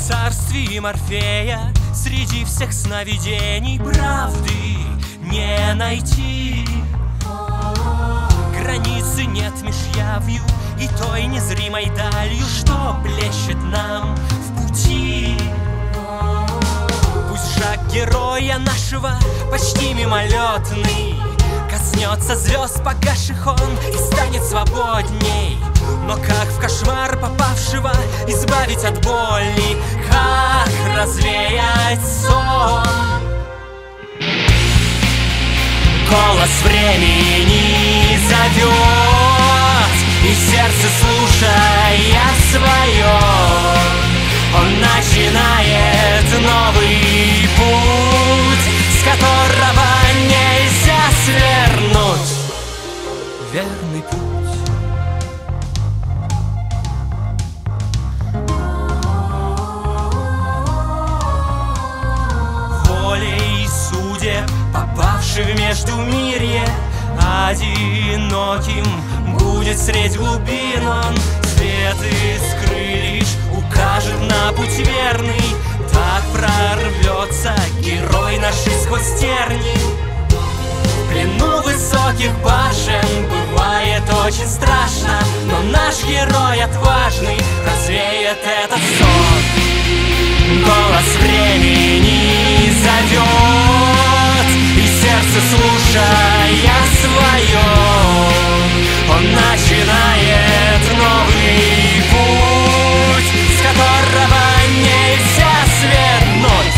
царстве Морфея среди всех сновидений правды не найти. Границы нет меж явью и той незримой далью, что блещет нам в пути. Пусть шаг героя нашего почти мимолетный коснется звезд погасших он и станет свободней. Но как в кошмар попавшего избавить от боли, как развеять сон? Голос времени зовет, и сердце, слушая свое, он начинает новый путь, с которого нельзя свернуть. Верный путь. Волей судеб, попавший в междумирье, одиноким будет средь глубин он. Свет искры лишь укажет на путь верный, так прорвется герой наш сквозь терни. В плену высоких башен бывает очень страшно, но наш герой отважный развеет этот сон. Голос времени зовет, и сердце, слушая свое, он начинает новый путь, с которого нельзя свернуть.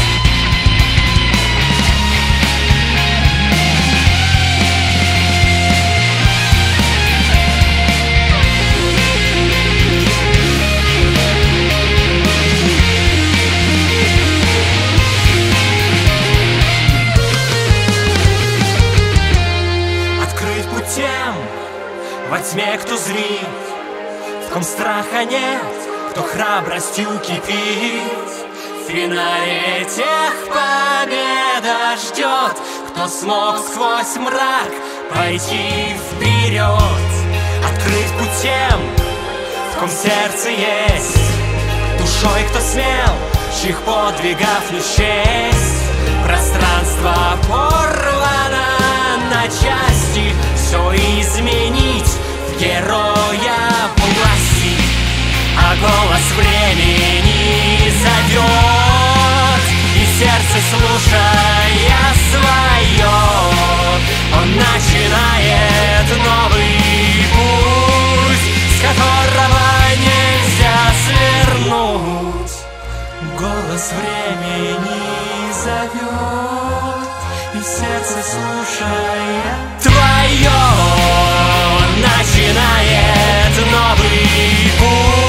Во тьме, кто зрит, в ком страха нет, кто храбростью кипит. В финале тех победа ждет, кто смог сквозь мрак пойти вперед. Открыть путь тем, в ком сердце есть, душой, кто смел, чьих подвигов не счесть. Пространство порвано на части, все изменить в героя власти. А голос времени зовет, и сердце, слушая свое, он начинает новый путь, с которого нельзя свернуть. Голос времени зовет, и сердце, слушая твое, начинает новый путь.